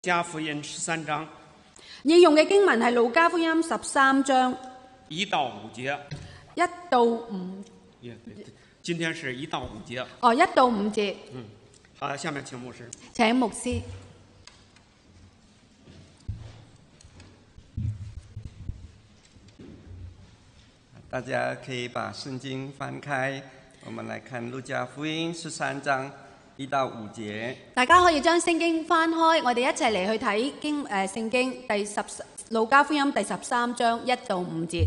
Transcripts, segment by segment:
加福音13章應用嘅經文係路加福音13章 1到5節。 1到5， 今天是1到5節。 哦，1到5節。 好，下面請牧師。 請牧師。 大家可以把聖經翻開，我們來看路加福音13章1到5節。 大家可以將聖經翻開，我哋一齊嚟去睇聖經路加福音第13章1到5節。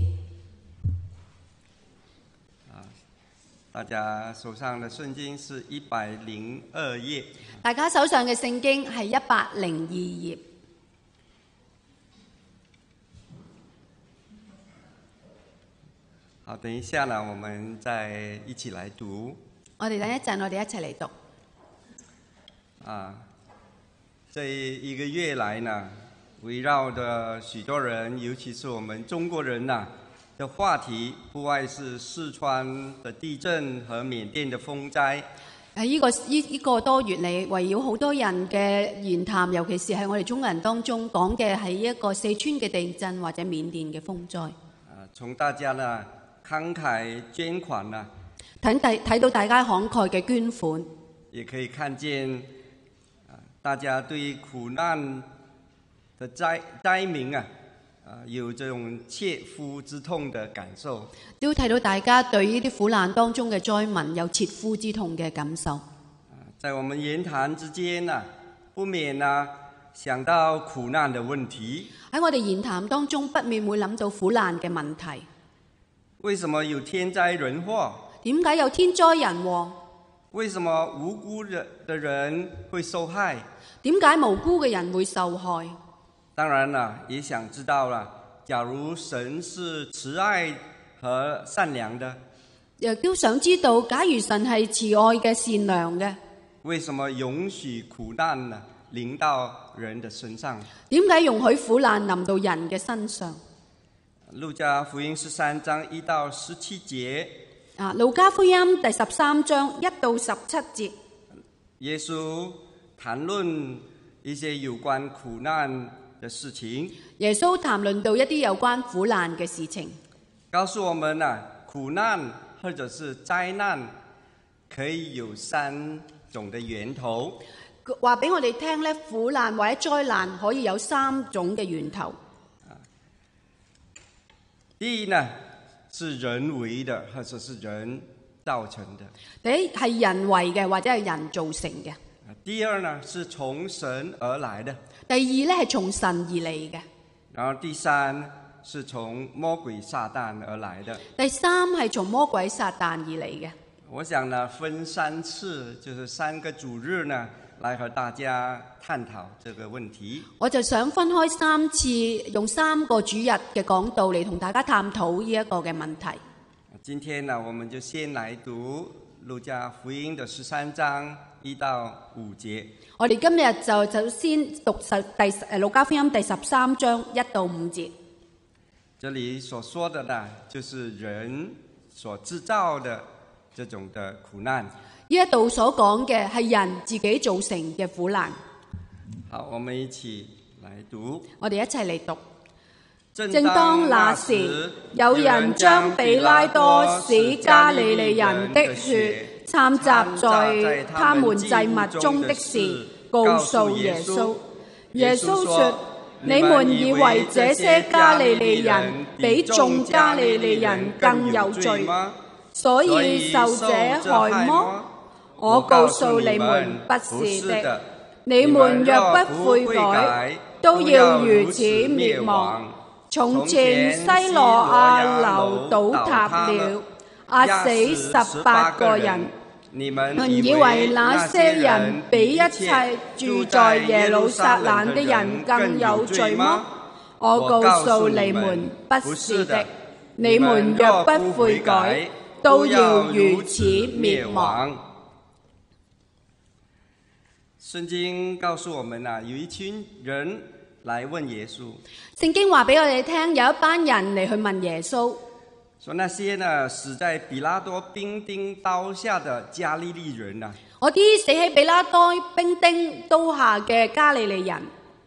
大家手上的聖經是102頁。 大家手上嘅聖經係102頁。 好，等一下呢，我們再一起來讀。 我哋等一陣，我哋一齊嚟讀。 這一個月來呢，圍繞着許多人，尤其是我們中國人呢，的話題不外是四川的地震和緬甸的風災。 呢個多月嚟，圍繞好多人嘅言談，尤其是係我哋中國人當中講嘅係一個四川嘅地震或者緬甸嘅風災。 從大家呢慷慨捐款呢， 睇到大家慷慨嘅捐款， 也可以看見大家對苦難的災民有這種切膚之痛的感受。 都睇到大家對呢啲苦難當中嘅災民有切膚之痛嘅感受。 在我們言談之間呢，不免想到苦難的問題。 喺我哋言談當中，不免會諗到苦難嘅問題。 為什麼有天災人禍？ 點解有天災人禍？ 為什麼無辜的人會受害？ 點解無辜嘅人會受害？ 當然啦，也想知道啦，假如神是慈愛和善良的， 亦都想知道，假如神係慈愛嘅、善良嘅， 為什麼容許苦難呢臨到人的身上？ 點解容許苦難臨到人嘅身上？ 路加福音13章1到17節。 路加福音第13章1到17節。 耶穌談論一些有關苦難的事情。 耶穌談論到一啲有關苦難嘅事情， 告訴我們苦難或者是災難可以有3種的源頭。 話俾我哋聽咧，苦難或者災難可以有3種嘅源頭。 第一呢，是人為的，或者是人造成的。 第一係人為嘅，或者係人造成嘅。 第二呢，是從神而來的。 第二咧係從神而嚟嘅。 然後第三是從魔鬼撒旦而來的。 第三係從魔鬼撒旦而嚟嘅。 我想呢，分3次，就是3個主日呢，來和大家探討這個問題。 我就想分開3次，用3個主日嘅講道嚟同大家探討呢一個嘅問題。 今天呢，我們就先來讀路加福音的13章1到5節。 我哋今日就先讀路加福音第13章1到5節。 這裡所說的呢，就是人所製造的這種的苦難。 呢一度所講嘅係人自己造成嘅苦難。 好，我們一起來讀。 我哋一齊嚟讀。 正當那時， 有人將彼拉多使加利利人的血摻雜在他們祭物中的事告訴耶穌。耶穌說：你們以為這些加利利人比眾加利利人更有罪，所以受這害麼？我告訴你們，不是的。你們若不悔改，都要如此滅亡。從前西羅亞樓倒塌了，壓死18個人。你們以為那些人比一切住在耶路撒冷的人更有罪嗎？我告訴你們，不是的。你們若不悔改，都要如此滅亡。 聖經告訴我們有一群人來問耶穌。 聖經話俾我哋聽，有一班人嚟去問耶穌， 說那些呢死在彼拉多兵丁刀下的加利利人我啲死喺彼拉多兵丁刀下嘅加利利人，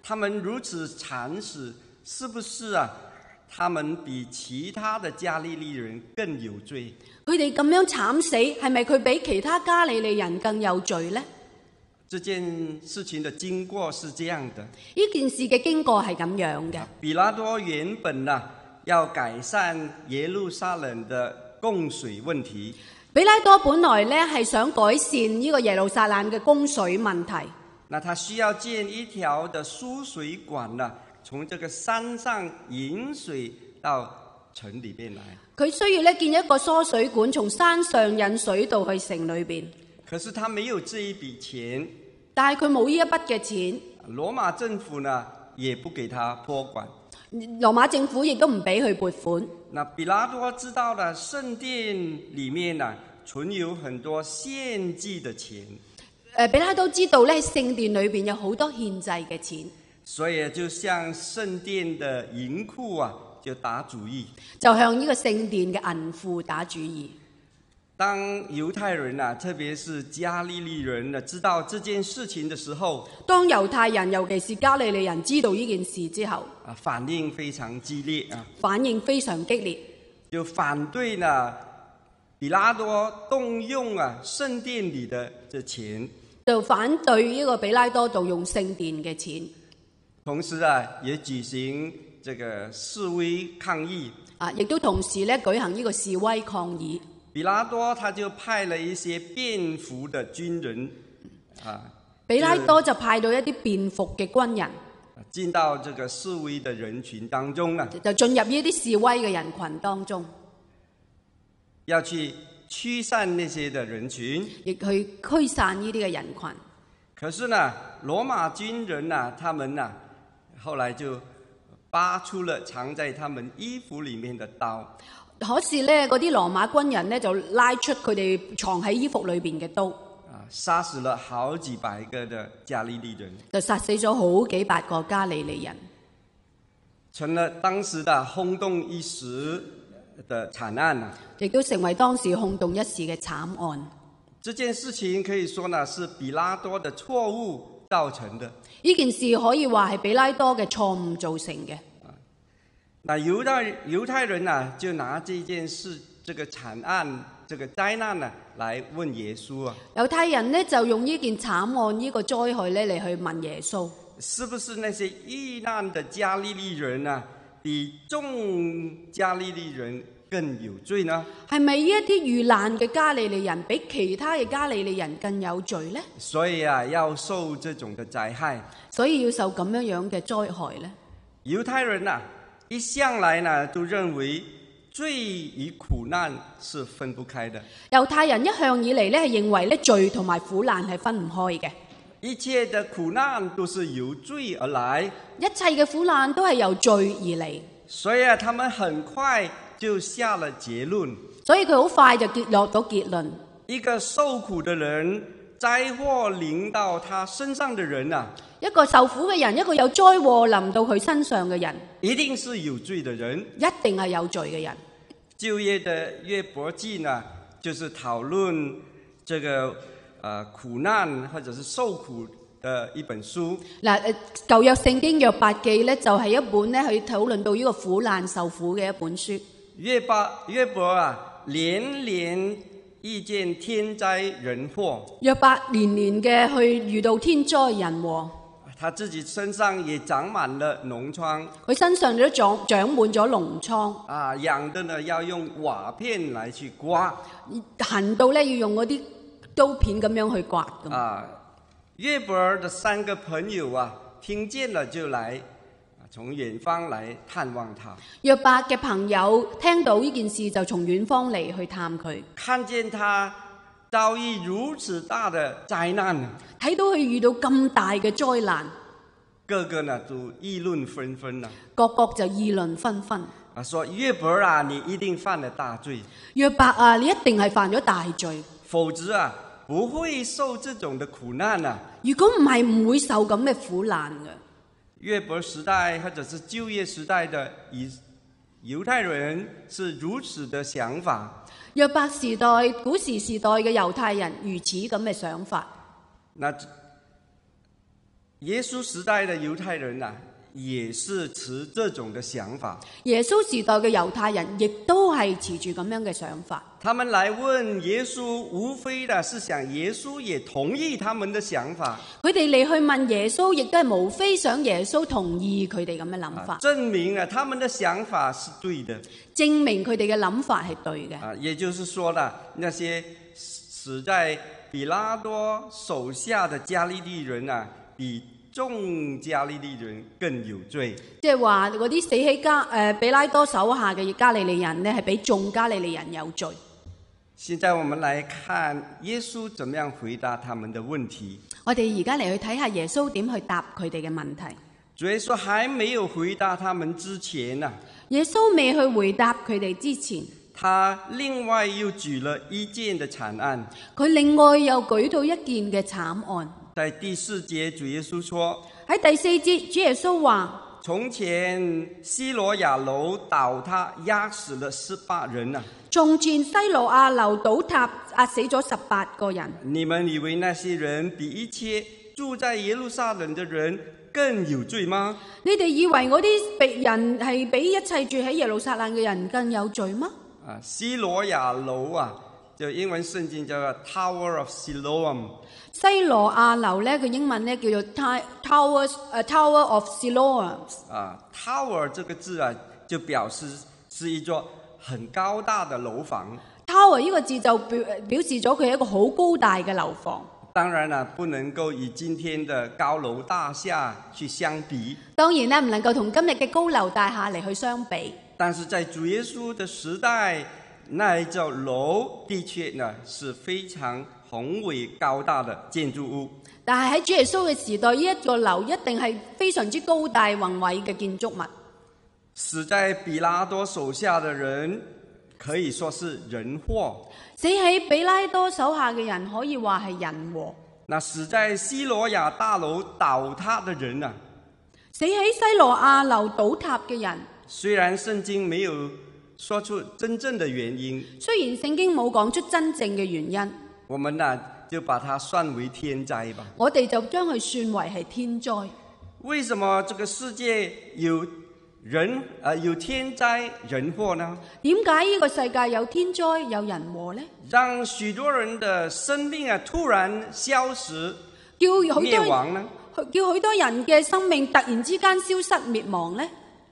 他們如此慘死，是不是啊？他們比其他的加利利人更有罪？ 佢哋咁樣慘死，係咪佢比其他加利利人更有罪呢？ 這件事情的經過是這樣的。 呢件事嘅經過係咁樣嘅。 比拉多原本要改善耶路撒冷的供水問題。 比拉多本來呢係想改善呢個耶路撒冷嘅供水問題。 那他需要建一條的輸水管從這個山上引水到城裏邊來。 佢需要建一個疏水管，從山上引水到去城裏邊。 可是他沒有這一筆錢， 但係佢冇呢一筆嘅錢。 羅馬政府也不給他撥款。 羅馬政府亦都唔俾佢撥款。 那比拉多知道了聖殿裏面存有很多獻祭的錢。 比拉多知道咧，聖殿裏邊有好多獻祭嘅錢， 所以就向聖殿的銀庫就打主意， 就向呢個聖殿嘅銀庫打主意。 當猶太人特別是加利利人知道這件事情的時候， 當猶太人尤其是加利利人知道呢件事之後， 反應非常激烈反應非常激烈， 就反對比拉多動用聖殿裏的這錢， 就反對呢個比拉多動用聖殿嘅錢， 同時也舉行這個示威抗議， 亦都同時咧舉行呢個示威抗議。 比拉多他就派了一些便服的軍人比拉多就派到一啲便服嘅軍人進到這個示威的人群當中就進入呢啲示威嘅人群當中， 要去驅散那些的人群， 亦去驅散呢啲嘅人群。 可是羅馬軍人他們後來就拔出了藏在他們衣服裡面的刀。 可是咧，嗰啲羅馬軍人咧就拉出佢哋藏喺衣服裏邊嘅刀， 殺死了好幾百個的加利利人， 就殺死咗好幾百個加利利人， 成了當時的轟動一時的慘案亦都成為當時轟動一時嘅慘案。 這件事情可以說是比拉多的錯誤造成的。 呢件事可以話係比拉多嘅錯誤造成嘅。 那猶太人就拿這件事、這個慘案、這個災難來問耶穌猶太人呢就用呢件慘案、呢個災害呢嚟去問耶穌， 是不是那些遇難的加利利人比眾加利利人更有罪呢？ 係咪呢一啲遇難嘅加利利人比其他嘅加利利人更有罪呢？ 所以要受這種的災害， 所以要受咁樣嘅災害呢？ 猶太人一向來都認為罪與苦難是分不開的。 猶太人一向以嚟呢係認為呢罪同埋苦難係分唔開嘅。 一切的苦難都是由罪而來， 一切嘅苦難都係由罪而嚟。 所以他們很快就下了結論。 所以佢好快就落咗結論。 一個受苦的人，災禍臨到他身上的人一個受苦嘅人，一個有災禍臨到佢身上嘅人， 一定是有罪的人， 一定係有罪嘅人。 舊約的約伯記就是討論這個苦難或者是受苦的一本書。 嗱，舊約聖經約伯記咧就係一本咧去討論到呢個苦難受苦嘅一本書。約伯連連遇見天災人禍。 約伯年年嘅去遇到天災人禍。 他自己身上也長滿了膿瘡， 佢身上都長滿咗膿瘡。 癢的要用瓦片來去刮， 痕到咧要用嗰啲刀片咁樣去刮。 約伯的3個朋友聽見了就來，從遠方來探望他。 約伯嘅朋友聽到呢件事就從遠方嚟去探佢， 看見他遭遇如此大的災難， 睇到佢遇到咁大嘅災難， 個個都議論紛紛個個就議論紛紛。 說約伯你一定犯了大罪。 約伯你一定係犯咗大罪， 否則不會受這種的苦難如果唔係唔會受咁嘅苦難嘅。 約伯時代或者是舊約時代的猶太人是如此的想法。 約伯時代、古時時代嘅猶太人如此咁嘅想法。 那耶穌時代的猶太人啊，也是持這種的想法。 耶穌時代嘅猶太人亦都係持住咁樣嘅想法。 他們來問耶穌，無非的是想耶穌也同意他們的想法。 佢哋嚟去問耶穌，亦都係無非想耶穌同意佢哋咁嘅諗法， 證明啊，他們的想法是對的， 證明佢哋嘅諗法係對嘅。 也就是說啦，那些死在比拉多手下的加利利人啊，比眾加利利人更有罪。 即係話嗰啲死喺比拉多手下嘅加利利人呢，係比眾加利利人有罪。 現在我們來看耶穌怎麼樣回答他們的問題。 我哋而家嚟去睇下耶穌點去答佢哋嘅問題。 主耶穌還沒有回答他們之前啊， 耶穌未去回答佢哋之前， 他另外又舉了一件的慘案。 佢另外又舉到一件嘅慘案。 在第4節，主耶穌說， 喺第4節，主耶穌話： 從前西羅亞樓倒塌，壓死了18人啊。 從前西羅亞樓倒塌，壓死咗18個人。 你們以為那些人比一切住在耶路撒冷的人更有罪嗎？ 你哋以為嗰啲人係比一切住喺耶路撒冷嘅人更有罪嗎？ 西羅亞樓啊，就英文聖經叫做 Tower of Siloam。 西羅亞樓咧，佢英文咧叫做 Tower of Siloam。 Tower 這個字啊，就表示是一座很高大的樓房。 Tower 呢個字就表示咗佢係一個好高大嘅樓房。 當然啦，不能夠與今天的高樓大廈去相比。 當然咧，唔能夠同今日嘅高樓大廈嚟去相比。 但是在主耶穌的時代，那一座樓的確呢是非常宏偉高大的建築物。 但係喺主耶穌嘅時代，呢一個樓一定係非常之高大宏偉嘅建築物。 死在比拉多手下的人可以說是人禍。 死喺比拉多手下嘅人可以話係人禍。 那死在西羅亞大樓倒塌的人啊， 死喺西羅亞樓倒塌嘅人， 雖然聖經沒有說出真正的原因， 雖然聖經冇講出真正嘅原因， 我們呢就把它算為天災吧。 我哋就將佢算為係天災。 為什麼這個世界有天災人禍呢？ 點解呢個世界有天災有人禍呢？ 讓許多人的生命啊突然消失叫好滅亡呢？ 叫許多人嘅生命突然之間消失滅亡呢？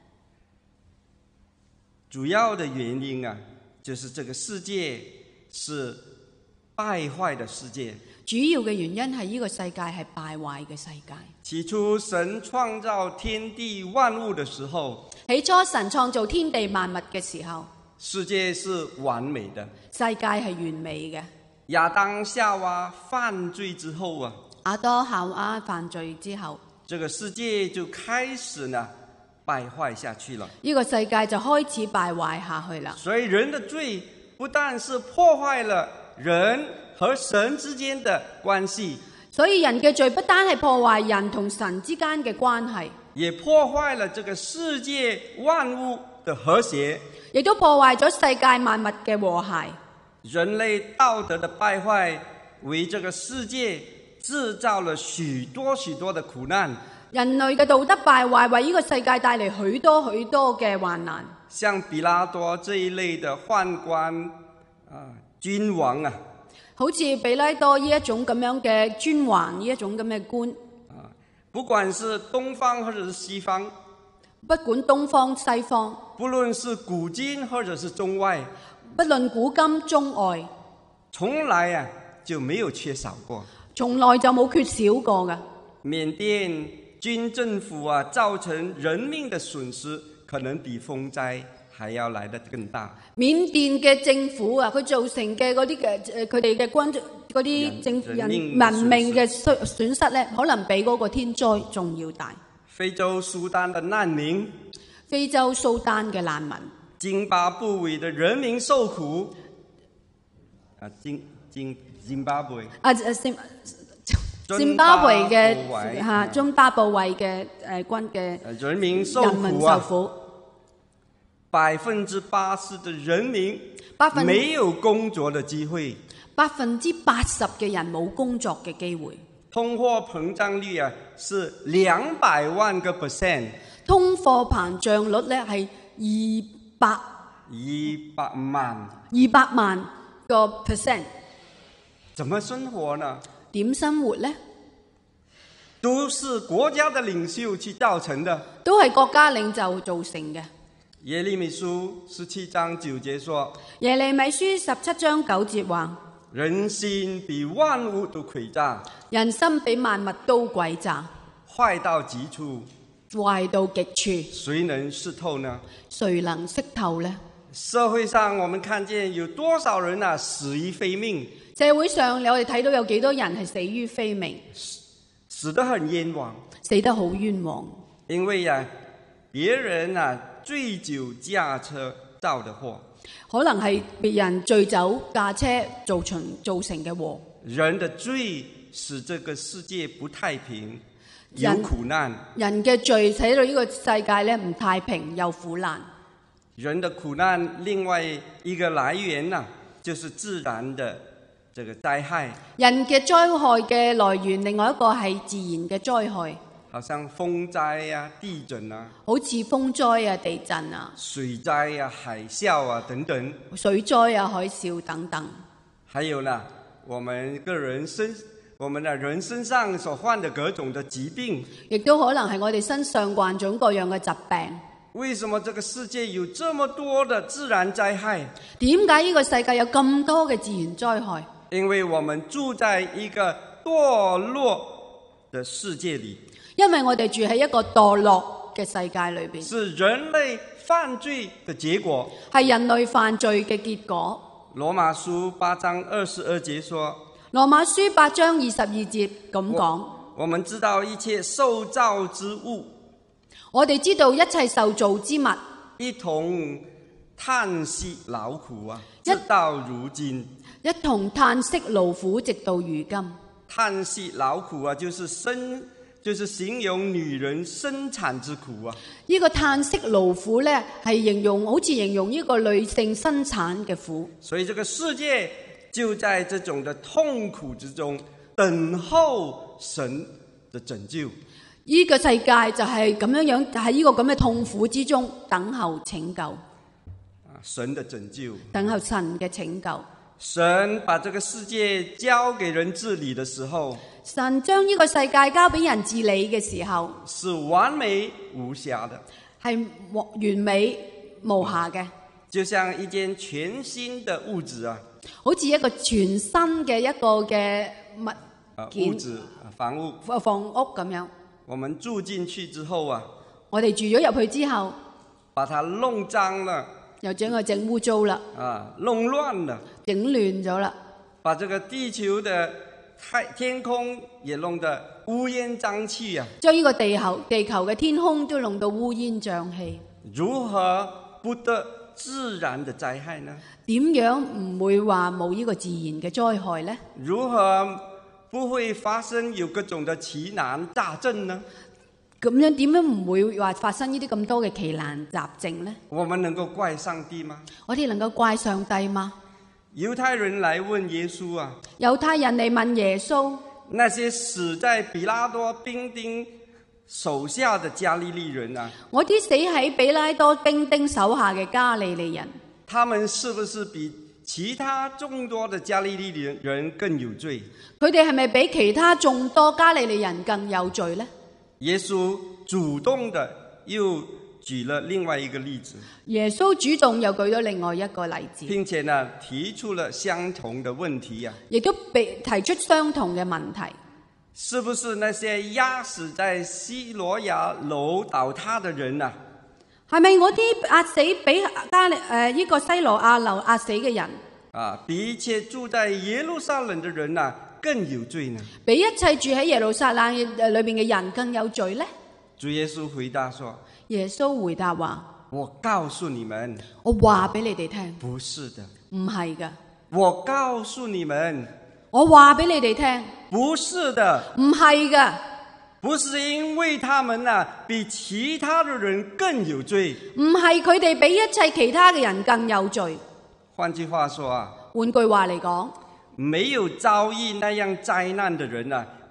主要的原因啊，就是這個世界是敗壞的世界。 主要嘅原因係呢個世界係敗壞嘅世界。 起初神創造天地萬物的時候， 起初神創造天地萬物嘅時候， 世界是完美的， 世界係完美嘅。 亞當夏娃犯罪之後啊， 亞當夏娃犯罪之後， 這個世界就開始呢敗壞下去了。 呢個世界就開始敗壞下去啦。 所以人的罪不但是破壞了人和神之間的關係， 所以人嘅罪不單係破壞人同神之間嘅關係， 也破壞了這個世界萬物的和諧， 亦都破壞咗世界萬物嘅和諧。 人類道德的敗壞為這個世界製造了許多許多的苦難。 人類嘅道德敗壞為呢個世界帶嚟許多許多嘅患難。 像比拉多這一類的宦官君王啊， 好似比拉多呢一種咁樣嘅君王，呢一種咁嘅官， 不管是東方或者是西方， 不管東方西方， 不論是古今或者是中外， 不論古今中外， 從來啊就沒有缺少過， 從來就冇缺少過嘅。 緬甸軍政府啊，造成人命的損失，可能比風災還要來得更大。 緬甸嘅政府啊，佢造成嘅嗰啲嘅佢哋嘅嗰啲人命嘅損失咧，可能比嗰個天災仲要大。 非洲蘇丹的難民， 非洲蘇丹嘅難民， 津巴布韋的人民受苦。津巴布韋。 津巴布韋嘅津巴布韋嘅軍嘅人民受苦，80%的人民沒有工作的機會， 80%嘅人冇工作嘅機會。 通貨膨脹率啊是200萬個%， 通貨膨脹率咧係200萬個 %， 怎麼生活呢？ 點生活呢？ 都是國家的領袖去造成的。 都係國家領袖造成嘅。 耶利米書17章9節說： 耶利米書17章9節話： 人心比萬物都詭詐， 人心比萬物都詭詐， 壞到極處， 壞到極處， 誰能識透呢？ 誰能識透呢？ 社會上我們看見有多少人啊死於非命？ 社會上我哋睇到有幾多人係死於非命， 死得很冤枉， 死得好冤枉。 因為啊，別人啊醉酒駕車造的禍， 可能係別人醉酒駕車造成嘅禍。 人的罪使這個世界不太平，有苦難。 人嘅罪使到呢個世界咧唔太平，有苦難。 人的苦難另外一個來源啊，就是自然的這個災害。 人嘅災害嘅來源，另外一個係自然嘅災害， 好像風災啊、地震啊， 好似風災啊、地震啊、 水災啊、海嘯啊等等。 水災啊、海嘯等等。 還有呢，我們的人身上所患的各種的疾病， 亦都可能係我哋身上患種各樣嘅疾病。 為什麼這個世界有這麼多的自然災害？ 點解呢個世界有咁多嘅自然災害？ 因為我們住在一個墮落的世界裏， 因為我哋住喺一個墮落嘅世界裏邊， 是人類犯罪的結果， 係人類犯罪嘅結果。 羅馬書8章22節說， 羅馬書8章22節咁講， 我們知道一切受造之物， 我哋知道一切受造之物一同嘆息勞苦啊，直到如今。 一同嘆息勞苦，直到如今。 嘆息勞苦啊，就是形容女人生產之苦啊。 呢個嘆息勞苦呢，係好似形容呢個女性生產嘅苦。 所以這個世界就在這種的痛苦之中等候神的拯救。 呢個世界就係咁樣喺呢個咁嘅痛苦之中等候拯救。 神的拯救， 等候神嘅拯救。 神把這個世界交給人治理的時候， 神將呢個世界交俾人治理嘅時候， 是完美無瑕的， 係完美無瑕嘅， 就像一間全新的屋子啊， 好似一個全新嘅一個嘅屋子房屋咁樣。 我們住進去之後啊， 我哋住咗入去之後， 把它弄髒了。 又將佢整污糟啦， 弄亂了， 整亂咗啦， 把這個地球的天空也弄得烏煙瘴氣啊！ 將呢個地球嘅天空都弄到烏煙瘴氣。 如何不得自然的災害呢？ 點樣唔會話冇呢個自然嘅災害呢？ 如何不會發生有各種的奇難雜症呢？ 咁樣點樣唔會話發生呢啲咁多嘅奇難雜症呢？ 我們能夠怪上帝嗎？ 我哋能夠怪上帝嗎？ 猶太人來問耶穌啊， 猶太人嚟問耶穌， 那些死在比拉多兵丁手下的加利利人啊， 我啲死喺比拉多兵丁手下嘅加利利人， 他們是不是比其他眾多的加利利人更有罪？ 佢哋係咪比其他眾多加利利人更有罪呢？ 耶穌主動的又舉了另外一個例子， 耶穌主動又舉咗另外一個例子， 並且呢提出了相同的問題啊， 亦都被提出相同嘅問題。 是不是那些壓死在西羅亞樓倒塌的人啊？ 係咪我啲壓死俾呢個西羅亞樓壓死嘅人啊，比一切住在耶路撒冷的人啊更有罪呢？ 比一切住喺耶路撒冷裏邊嘅人更有罪呢？ 主耶穌回答說： 耶穌回答話： 我告訴你們， 我話俾你哋聽， 不是的， 唔係噶。 我告訴你們， 我話俾你哋聽， 不是的， 唔係噶。 不是因為他們啊比其他的人更有罪， 唔係佢哋比一切其他嘅人更有罪。 換句話說啊， 換句話嚟講， 沒有遭遇那樣災難的人啊，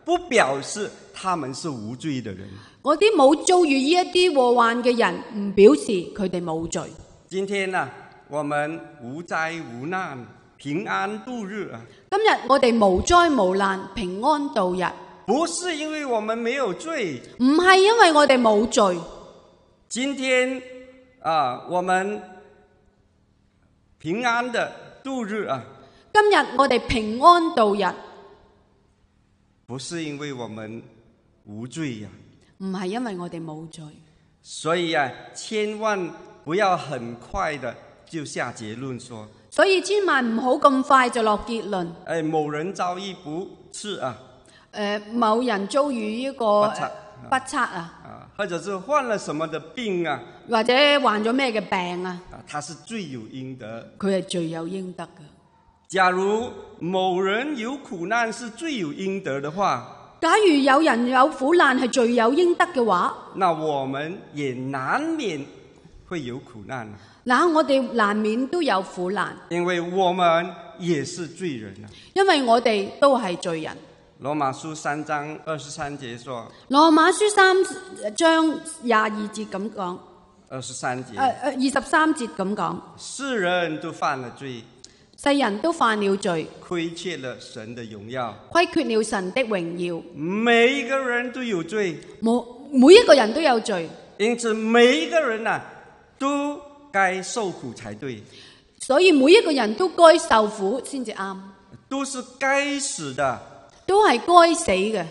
不表示他們是無罪的人。 嗰啲冇遭遇呢一啲禍患嘅人，唔表示佢哋冇罪。 今天呢，我們無災無難，平安度日啊！ 今日我哋無災無難，平安度日， 不是因為我們沒有罪， 唔係因為我哋冇罪。 今天我們平安的度日啊！ 今日我哋平安度日， 不是因為我們無罪呀， 唔係因為我哋冇罪。 所以千萬不要很快的就下結論說， 所以千萬唔好咁快就落結論。 某人遭遇不測啊， 某人遭遇呢個不測啊， 或者是患了什麼的病啊， 或者患咗咩嘅病啊， 他是罪有應得， 佢係罪有應得嘅。 假如某人有苦難是罪有應得的話， 假如有人有苦難係罪有應得嘅話， 那我們也難免會有苦難。 嗱，我哋難免都有苦難， 因為我們也是罪人啊。 因為我哋都係罪人。 羅馬書3章23節說， 羅馬書3章22節咁講 ，23節 ，23節咁講， 世人都犯了罪， 世人都犯了罪， 虧缺了神的榮耀， 虧缺了神的榮耀。 每一個人都有罪， 每一個人都有罪， 因此每一個人都該受苦才對， 所以每一個人都該受苦先至啱， 都是該死的， 都係該死嘅。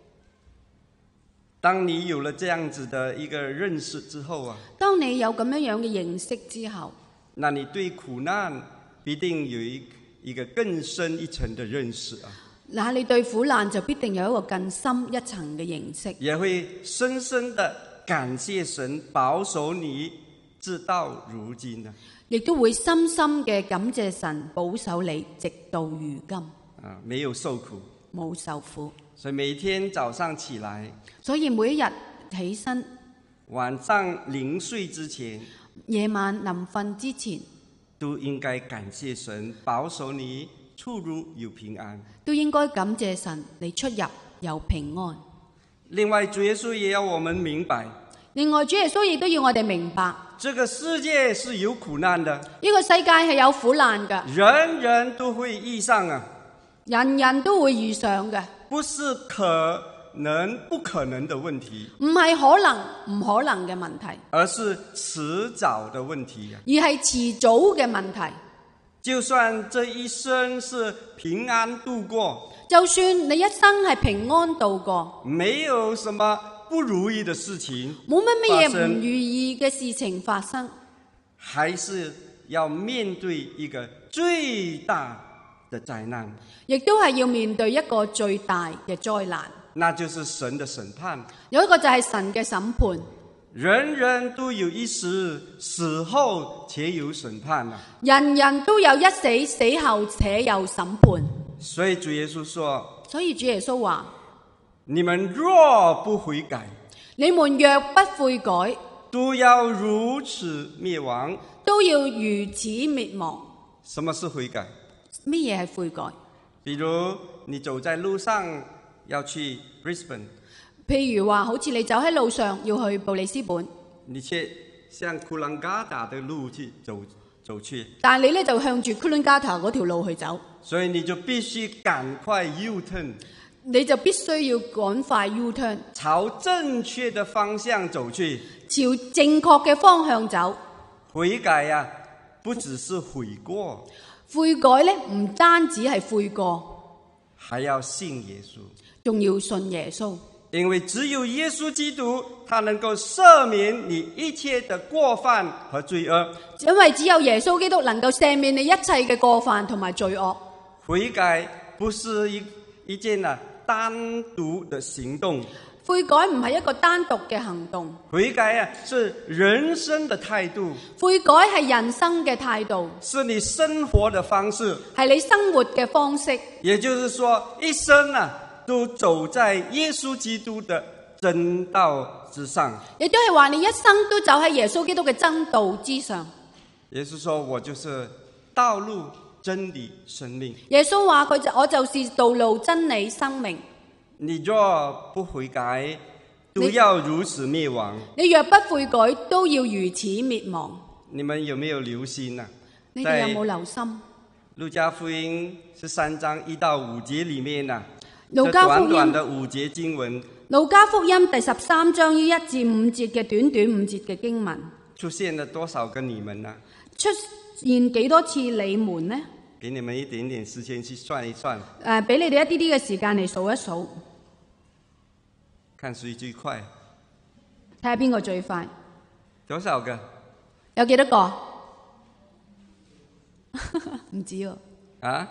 當你有了這樣子的一個認識之後當你有咁樣嘅認識之後， 那你對苦難必定有一個更深一層的認識嗱，你對苦難就必定有一個更深一層嘅認識， 也會深深的感謝神保守你直到如今啊， 亦都會深深嘅感謝神保守你直到如今， 沒有受苦， 冇受苦。 所以每天早上起來， 所以每一日起身， 晚上臨睡之前， 夜晚臨瞓之前， 都應該感謝神保守你出入有平安， 都應該感謝神你出入有平安。 另外主耶穌也要我們明白， 另外主耶穌亦都要我哋明白， 這個世界是有苦難的， 呢個世界係有苦難㗎， 人人都會遇上人人都會遇上嘅， 不是可能不可能的問題， 唔係可能唔可能嘅問題， 而是遲早的問題， 而係遲早嘅問題。 就算這一生是平安度過， 就算你一生係平安度過， 沒有什麼不如意的事情， 冇乜嘢唔如意嘅事情發生， 還是要面對一個最大的災難， 亦都係要面對一個最大嘅災難， 那就是神的審判。 有一個就係神嘅審判。 人人都有一死，死後且有審判啊！ 人人都有一死，死後且有審判。 所以主耶穌說， 所以主耶穌話： 你們若不悔改， 你們若不悔改， 都要如此滅亡。 都要如此滅亡。 什麼是悔改？ 乜嘢係悔改？ 比如你走在路上要去 Brisbane， 譬如話，好似你走喺路上要去布里斯本， 你卻向庫蘭加達的路去走去， 但係你咧就向住庫倫加塔嗰條路去走， 所以你就必須趕快 U-turn， 你就必須要趕快 U-turn， 朝正確的方向走去， 朝正確嘅方向走。 悔改不只是悔過， 悔改咧唔單止係悔過， 還要信耶穌， 仲要信耶穌。 因為只有耶穌基督，他能夠赦免你一切的過犯和罪惡。 因為只有耶穌基督能夠赦免你一切嘅過犯同埋罪惡。 悔改不是一件單獨的行動， 悔改唔係一個單獨嘅行動， 悔改是人生的態度， 悔改係人生嘅態度， 是你生活的方式， 係你生活嘅方式。 也就是說，一生都走在耶穌基督的真道之上。 亦都係話你一生都走喺耶穌基督嘅真道之上。 耶穌說，我就是道路、真理、生命。 耶穌話我就是道路、真理、生命。 你若不悔改，都要如此滅亡。 你若不悔改，都要如此滅亡。 你們有沒有留心啊？ 你哋有冇留心？ 路加福音13章1到5節裡面啊， 路加福音短短的5節經文， 路加福音第13章於1至5節嘅短短5節嘅經文， 出現了多少個你們啊？ 出現幾多次你們呢？ 給你們一點點時間去算一算。 俾你哋一啲啲嘅時間嚟數一數， 看誰最快。 睇下邊個最快。 多少個？ 有幾多個？唔知喎。 啊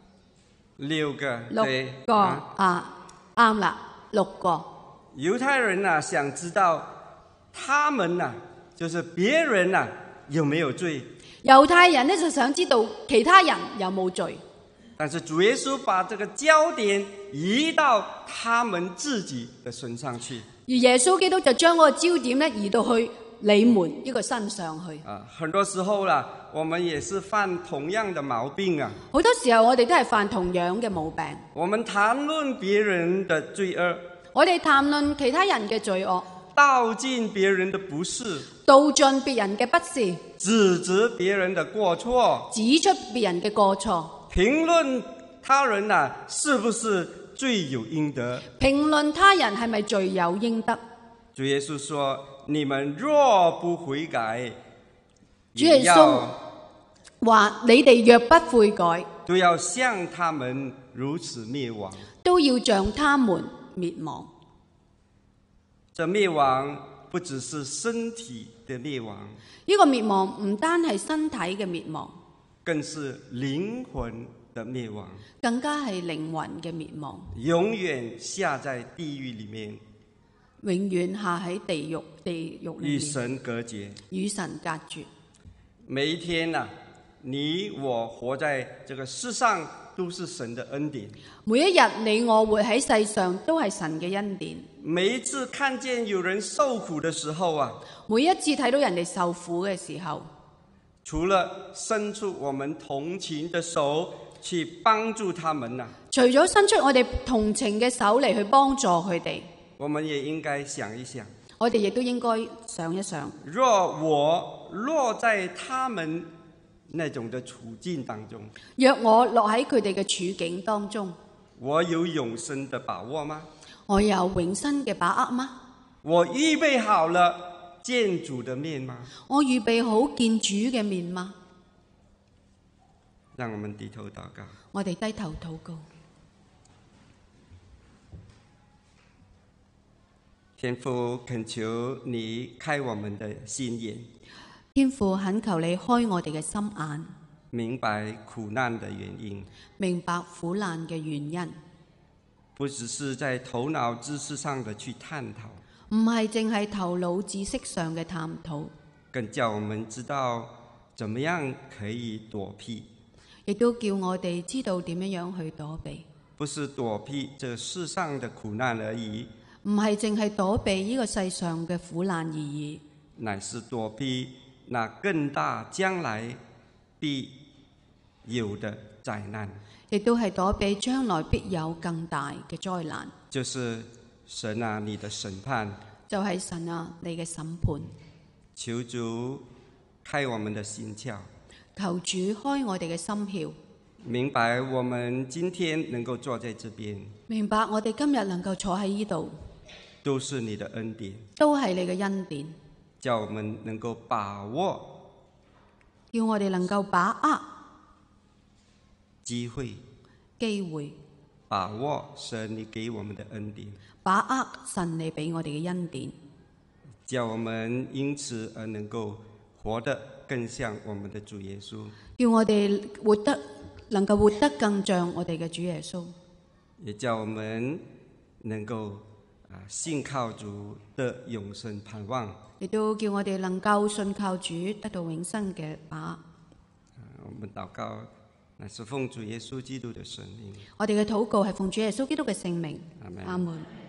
？6個。 6個啱啦，6個。 猶太人啊，想知道他們啊，就是別人啊，有沒有罪？ 猶太人呢就想知道其他人有冇罪， 但是主耶穌把這個焦點移到他們自己的身上去。 而耶穌基督就將嗰個焦點呢移到去你們一個身上去。 很多時候啦，我們也是犯同樣的毛病啊。 好多時候我哋都係犯同樣嘅毛病。 我們談論別人的罪惡， 我哋談論其他人嘅罪惡， 道盡別人的不是， 道盡別人嘅不是， 指責別人的過錯， 指出別人嘅過錯， 評論他人啊，是不是罪有應得？ 評論他人係咪罪有應得？ 主耶穌說：你們若不悔改， 主耶穌話：你哋若不悔改， 都要像他們如此滅亡。 都要像他們滅亡。 這滅亡不只是身體的滅亡， 呢個滅亡唔單係身體嘅滅亡， 更是靈魂的滅亡， 更加係靈魂嘅滅亡， 永遠下在地獄裡面， 永遠下喺地獄裡面， 與神隔絕， 與神隔絕。 每一天啊，你我活在這個世上，都是神的恩典。 每一日你我活喺世上，都係神嘅恩典。 每一次看見有人受苦的時候啊， 每一次睇到人哋受苦嘅時候， 除了伸出我們同情的手去幫助他們啊， 除咗伸出我哋同情嘅手嚟去幫助佢哋， 我們也應該想一想， 我哋亦都應該想一想， 若我落在他們那種的處境當中， 若我落喺佢哋嘅處境當中， 我有永生的把握嗎？ 我有永生嘅把握嗎？ 我預備好了見主的面嗎？ 我預備好見主嘅面嗎？ 讓我們低頭禱告。 我哋低頭禱告。 天父，懇求你開我們的心眼， 天父，懇求你開我哋嘅心眼， 明白苦難的原因， 明白苦難嘅原因， 不只是在頭腦知識上的去探討， 唔係淨係頭腦知識上嘅探討， 更叫我們知道怎麼樣可以躲避， 亦都叫我哋知道點樣去躲避， 不是躲避這世上的苦難而已， 唔係淨係躲避呢個世上嘅苦難而已， 乃是躲避那更大將來必有的災難， 亦都係躲避將來必有更大嘅災難， 就是神啊，你的審判， 就係神啊，你嘅審判。 求主開我們的心竅， 求主開我哋嘅心竅， 明白我們今天能夠坐在這邊， 明白我哋今日能夠坐喺呢度， 都是你的恩典， 都係你嘅恩典， 叫我們能夠把握叫我哋能夠把握機會， 把握神你給我們的恩典， 把握神你俾我哋嘅恩典， 叫我們因此而能夠活得更像我們的主耶穌， 叫我哋能夠活得更像我哋嘅主耶穌， 也叫我們能夠信靠主得永生盼望， 亦都叫我哋能夠信靠主得到永生嘅把握。 我們禱告乃是奉主耶穌基督的聖名。 我哋嘅禱告係奉主耶穌基督嘅聖名。 阿們。 阿門。